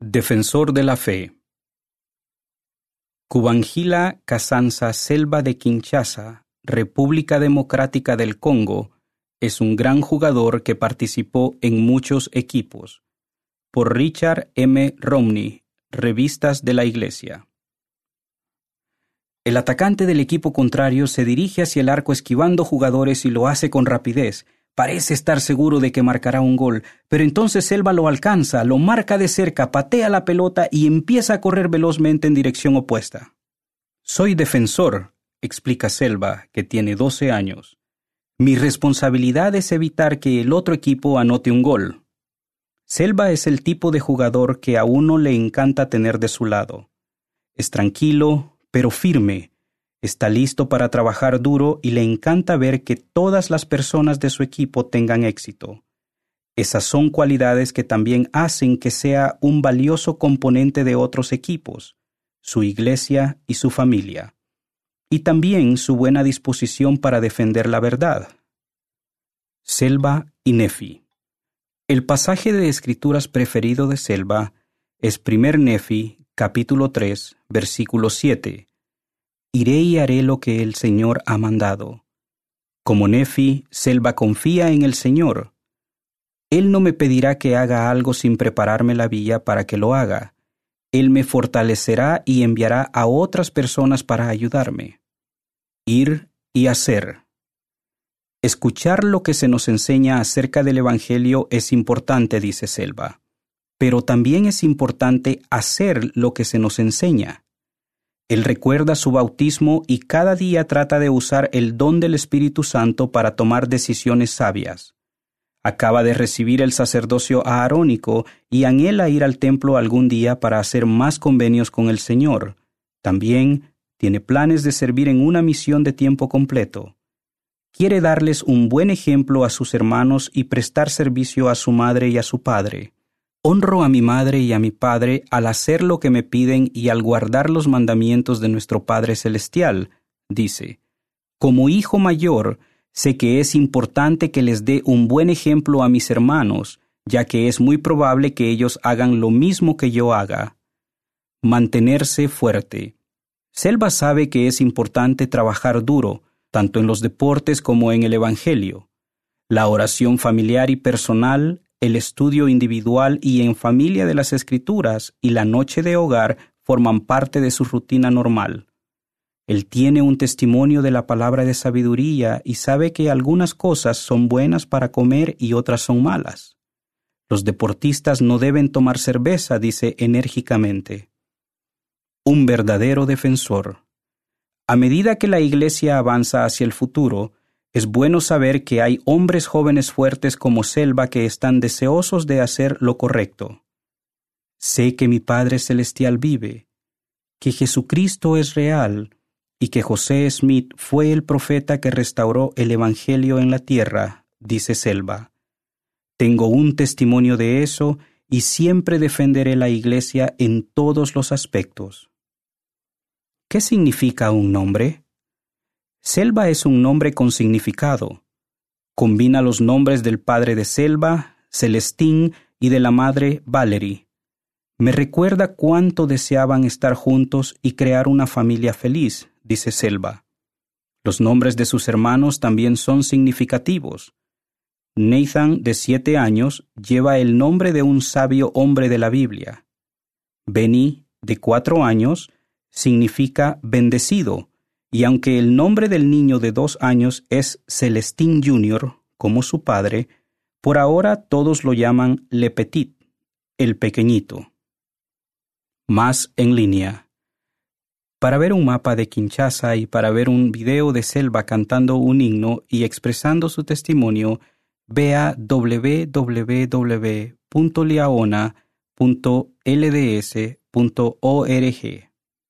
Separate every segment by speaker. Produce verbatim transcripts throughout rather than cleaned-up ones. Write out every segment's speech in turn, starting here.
Speaker 1: Defensor de la fe. Kubanjila Kassanza Selva de Kinshasa, República Democrática del Congo, es un gran jugador que participó en muchos equipos. Por Richard M. Romney, Revistas de la Iglesia. El atacante del equipo contrario se dirige hacia el arco esquivando jugadores y lo hace con rapidez. Parece estar seguro de que marcará un gol, pero entonces Selva lo alcanza, lo marca de cerca, patea la pelota y empieza a correr velozmente en dirección opuesta. Soy defensor, explica Selva, que tiene doce años. Mi responsabilidad es evitar que el otro equipo anote un gol. Selva es el tipo de jugador que a uno le encanta tener de su lado. Es tranquilo, pero firme. Está listo para trabajar duro y le encanta ver que todas las personas de su equipo tengan éxito. Esas son cualidades que también hacen que sea un valioso componente de otros equipos, su iglesia y su familia. Y también su buena disposición para defender la verdad. Selva y Nefi. El pasaje de Escrituras preferido de Selva es primer Nefi, capítulo tres, versículo siete. Iré y haré lo que el Señor ha mandado. Como Nefi, Selva confía en el Señor. Él no me pedirá que haga algo sin prepararme la vía para que lo haga. Él me fortalecerá y enviará a otras personas para ayudarme. Ir y hacer. Escuchar lo que se nos enseña acerca del Evangelio es importante, dice Selva. Pero también es importante hacer lo que se nos enseña. Él recuerda su bautismo y cada día trata de usar el don del Espíritu Santo para tomar decisiones sabias. Acaba de recibir el sacerdocio aarónico y anhela ir al templo algún día para hacer más convenios con el Señor. También tiene planes de servir en una misión de tiempo completo. Quiere darles un buen ejemplo a sus hermanos y prestar servicio a su madre y a su padre. Honro a mi madre y a mi padre al hacer lo que me piden y al guardar los mandamientos de nuestro Padre Celestial, dice. Como hijo mayor, sé que es importante que les dé un buen ejemplo a mis hermanos, ya que es muy probable que ellos hagan lo mismo que yo haga. Mantenerse fuerte. Selva sabe que es importante trabajar duro, tanto en los deportes como en el Evangelio. La oración familiar y personal, el estudio individual y en familia de las Escrituras y la noche de hogar forman parte de su rutina normal. Él tiene un testimonio de la palabra de sabiduría y sabe que algunas cosas son buenas para comer y otras son malas. Los deportistas no deben tomar cerveza, dice enérgicamente. Un verdadero defensor. A medida que la Iglesia avanza hacia el futuro, es bueno saber que hay hombres jóvenes fuertes como Selva que están deseosos de hacer lo correcto. Sé que mi Padre Celestial vive, que Jesucristo es real y que José Smith fue el profeta que restauró el Evangelio en la tierra, dice Selva. Tengo un testimonio de eso y siempre defenderé la Iglesia en todos los aspectos. ¿Qué significa un nombre? Selva es un nombre con significado. Combina los nombres del padre de Selva, Celestín, y de la madre Valerie. Me recuerda cuánto deseaban estar juntos y crear una familia feliz, dice Selva. Los nombres de sus hermanos también son significativos. Nathan, de siete años, lleva el nombre de un sabio hombre de la Biblia. Benny, de cuatro años, significa bendecido. Y aunque el nombre del niño de dos años es Celestín junior, como su padre, por ahora todos lo llaman Le Petit, el pequeñito. Más en línea. Para ver un mapa de Kinshasa y para ver un video de Selva cantando un himno y expresando su testimonio, vea doble u doble u doble u punto liaona punto l d s punto org.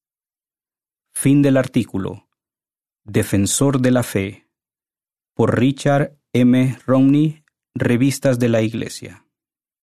Speaker 1: Fin del artículo. Defensor de la fe. Por Richard M. Romney, Revistas de la Iglesia.